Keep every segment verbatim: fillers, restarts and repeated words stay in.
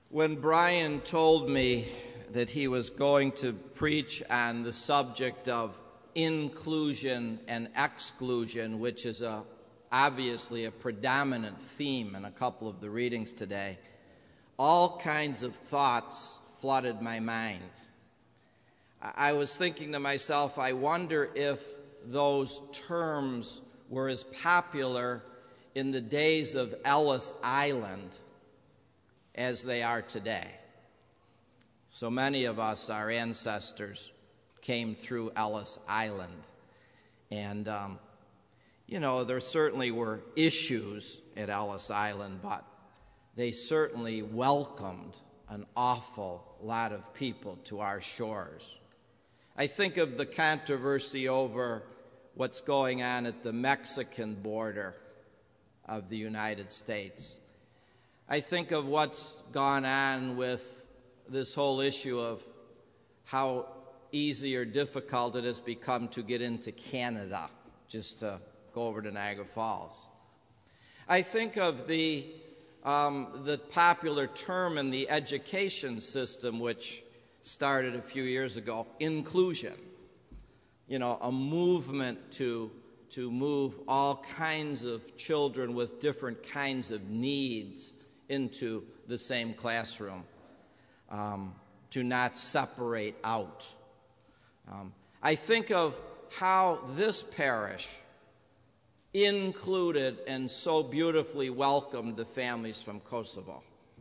When Brian told me that he was going to preach on the subject of inclusion and exclusion, which is a, obviously a predominant theme in a couple of the readings today, all kinds of thoughts flooded my mind. I was thinking to myself, I wonder if those terms were as popular in the days of Ellis Island as they are today. So many of us, our ancestors, came through Ellis Island. And, um, you know, there certainly were issues at Ellis Island, but they certainly welcomed an awful lot of people to our shores. I think of the controversy over what's going on at the Mexican border of the United States. I think of what's gone on with this whole issue of how easy or difficult it has become to get into Canada, just to go over to Niagara Falls. I think of the, um, the popular term in the education system, which started a few years ago, inclusion. You know, a movement to, to move all kinds of children with different kinds of needs into the same classroom, um, to not separate out. Um, I think of how this parish included and so beautifully welcomed the families from Kosovo.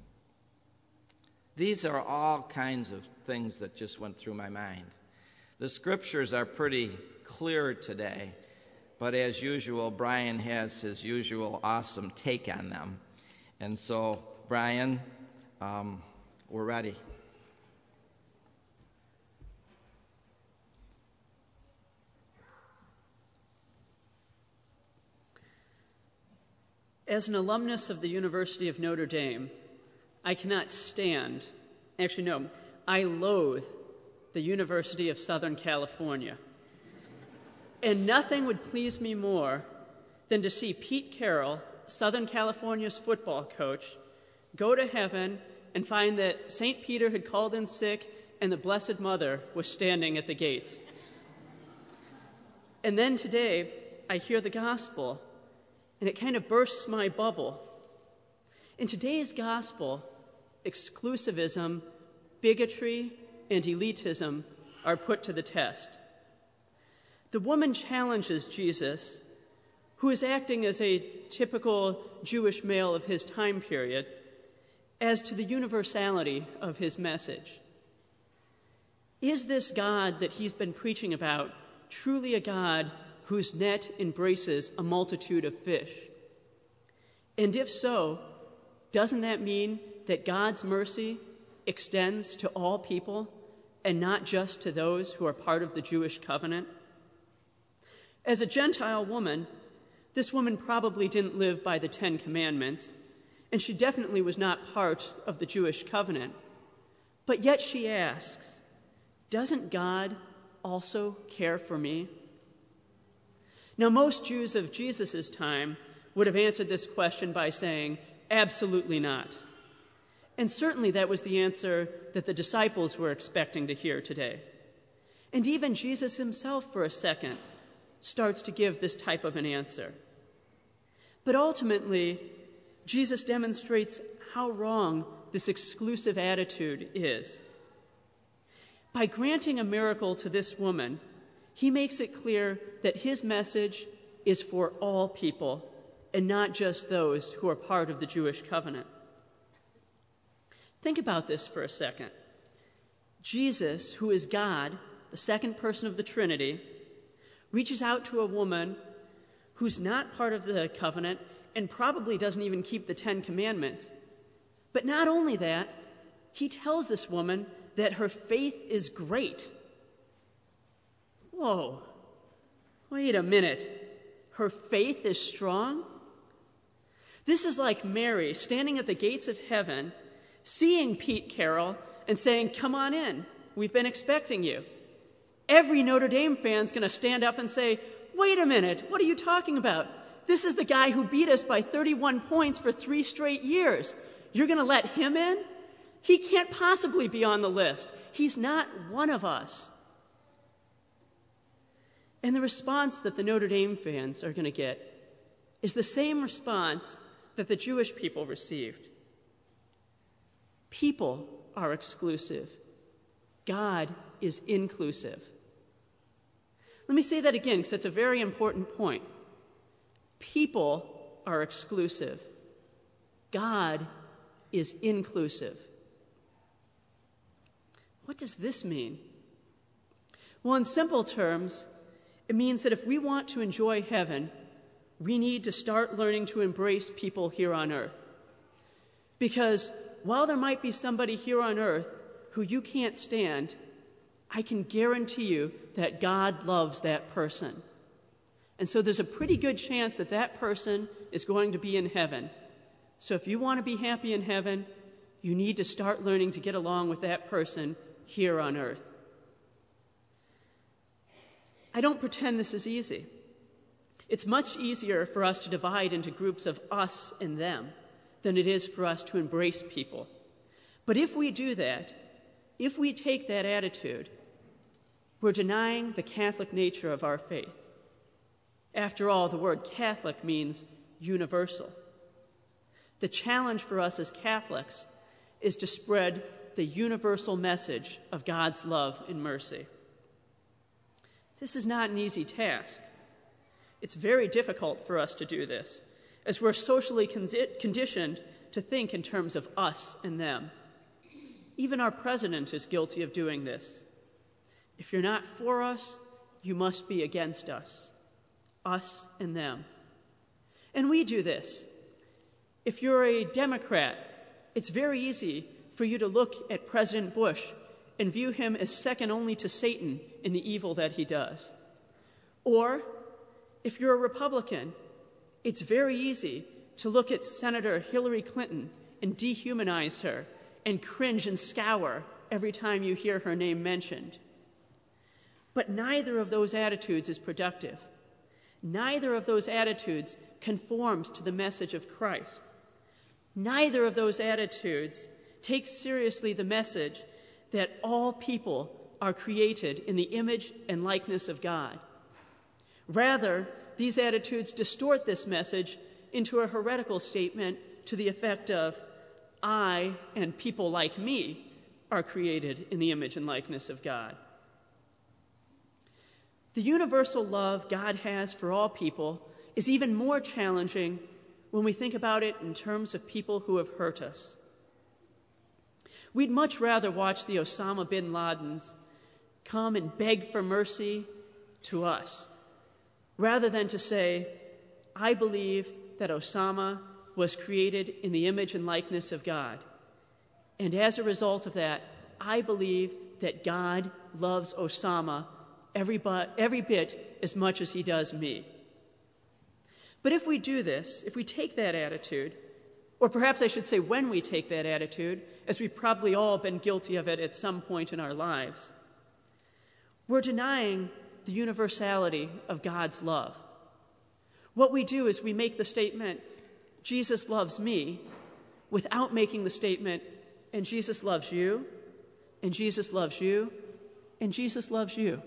These are all kinds of things that just went through my mind. The scriptures are pretty clear today, but as usual, Brian has his usual awesome take on them. And so, Brian, um, we're ready. As an alumnus of the University of Notre Dame, I cannot stand, actually no, I loathe the University of Southern California. And nothing would please me more than to see Pete Carroll, Southern California's football coach, go to heaven and find that Saint Peter had called in sick and the Blessed Mother was standing at the gates. And then today, I hear the gospel, and it kind of bursts my bubble. In today's gospel, exclusivism, bigotry, and elitism are put to the test. The woman challenges Jesus, who is acting as a typical Jewish male of his time period, as to the universality of his message. Is this God that he's been preaching about truly a God whose net embraces a multitude of fish? And if so, doesn't that mean that God's mercy extends to all people and not just to those who are part of the Jewish covenant? As a Gentile woman, this woman probably didn't live by the Ten Commandments, and she definitely was not part of the Jewish covenant. But yet she asks, doesn't God also care for me? Now, most Jews of Jesus' time would have answered this question by saying, absolutely not. And certainly that was the answer that the disciples were expecting to hear today. And even Jesus himself, for a second, starts to give this type of an answer. But ultimately, Jesus demonstrates how wrong this exclusive attitude is. By granting a miracle to this woman, he makes it clear that his message is for all people and not just those who are part of the Jewish covenant. Think about this for a second. Jesus, who is God, the second person of the Trinity, reaches out to a woman who's not part of the covenant and probably doesn't even keep the Ten Commandments. But not only that, he tells this woman that her faith is great. Whoa, wait a minute. Her faith is strong? This is like Mary standing at the gates of heaven, seeing Pete Carroll and saying, come on in, we've been expecting you. Every Notre Dame fan's going to stand up and say, wait a minute, what are you talking about? This is the guy who beat us by thirty-one points for three straight years. You're going to let him in? He can't possibly be on the list. He's not one of us. And the response that the Notre Dame fans are going to get is the same response that the Jewish people received. People are exclusive. God is inclusive. Let me say that again, because it's a very important point. People are exclusive. God is inclusive. What does this mean? Well, in simple terms, it means that if we want to enjoy heaven, we need to start learning to embrace people here on earth. Because while there might be somebody here on earth who you can't stand, I can guarantee you that God loves that person. And so there's a pretty good chance that that person is going to be in heaven. So if you want to be happy in heaven, you need to start learning to get along with that person here on earth. I don't pretend this is easy. It's much easier for us to divide into groups of us and them than it is for us to embrace people. But if we do that, if we take that attitude, we're denying the Catholic nature of our faith. After all, the word Catholic means universal. The challenge for us as Catholics is to spread the universal message of God's love and mercy. This is not an easy task. It's very difficult for us to do this, as we're socially con- conditioned to think in terms of us and them. Even our president is guilty of doing this. If you're not for us, you must be against us. Us and them. And we do this. If you're a Democrat, it's very easy for you to look at President Bush and view him as second only to Satan in the evil that he does. Or, if you're a Republican, it's very easy to look at Senator Hillary Clinton and dehumanize her and cringe and scour every time you hear her name mentioned. But neither of those attitudes is productive. Neither of those attitudes conforms to the message of Christ. Neither of those attitudes takes seriously the message that all people are created in the image and likeness of God. Rather, these attitudes distort this message into a heretical statement to the effect of, I and people like me are created in the image and likeness of God. The universal love God has for all people is even more challenging when we think about it in terms of people who have hurt us. We'd much rather watch the Osama bin Ladens come and beg for mercy to us, rather than to say, I believe that Osama was created in the image and likeness of God. And as a result of that, I believe that God loves Osama every, but, every bit as much as he does me. But if we do this, if we take that attitude, or perhaps I should say when we take that attitude, as we've probably all been guilty of it at some point in our lives, we're denying the universality of God's love. What we do is we make the statement, Jesus loves me, without making the statement, and Jesus loves you, and Jesus loves you, and Jesus loves you.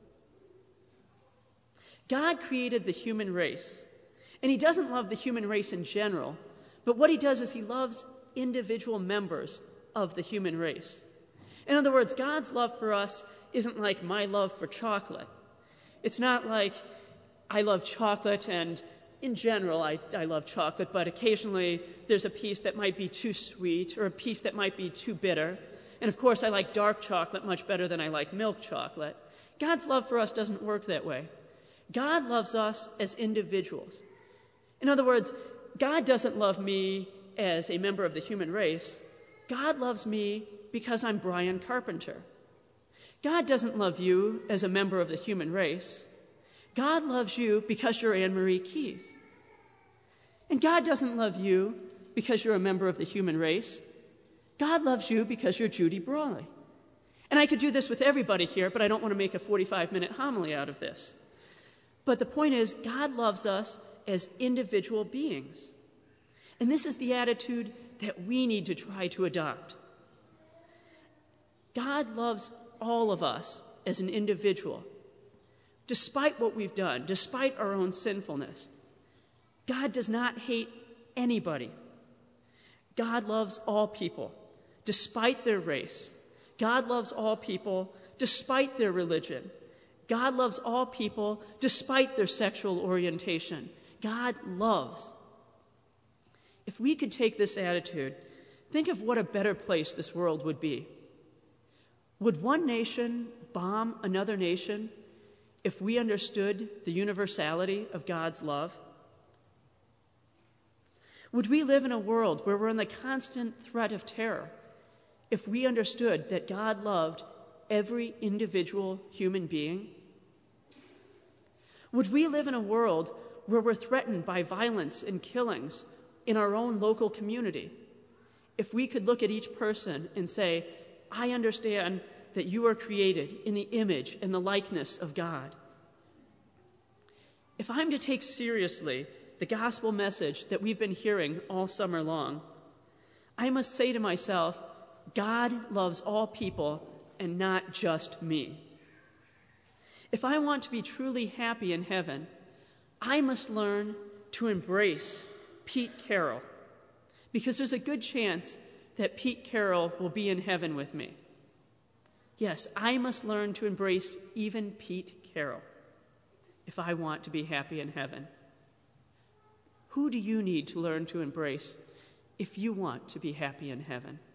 God created the human race, and he doesn't love the human race in general, but what he does is he loves individual members of the human race. In other words, God's love for us isn't like my love for chocolate. It's not like I love chocolate and in general I, I love chocolate, but occasionally there's a piece that might be too sweet or a piece that might be too bitter. And of course I like dark chocolate much better than I like milk chocolate. God's love for us doesn't work that way. God loves us as individuals. In other words, God doesn't love me as a member of the human race. God loves me because I'm Brian Carpenter. God doesn't love you as a member of the human race. God loves you because you're Anne-Marie Keyes. And God doesn't love you because you're a member of the human race. God loves you because you're Judy Brawley. And I could do this with everybody here, but I don't want to make a forty-five minute homily out of this. But the point is, God loves us as individual beings. And this is the attitude that we need to try to adopt. God loves all of us as an individual. Despite what we've done, despite our own sinfulness, God does not hate anybody. God loves all people, despite their race. God loves all people, despite their religion. God loves all people, despite their sexual orientation. God loves. If we could take this attitude, think of what a better place this world would be. Would one nation bomb another nation if we understood the universality of God's love? Would we live in a world where we're in the constant threat of terror if we understood that God loved every individual human being? Would we live in a world where we're threatened by violence and killings in our own local community if we could look at each person and say, I understand that you are created in the image and the likeness of God? If I'm to take seriously the gospel message that we've been hearing all summer long, I must say to myself, God loves all people and not just me. If I want to be truly happy in heaven, I must learn to embrace Pete Carroll, because there's a good chance that Pete Carroll will be in heaven with me. Yes, I must learn to embrace even Pete Carroll if I want to be happy in heaven. Who do you need to learn to embrace if you want to be happy in heaven?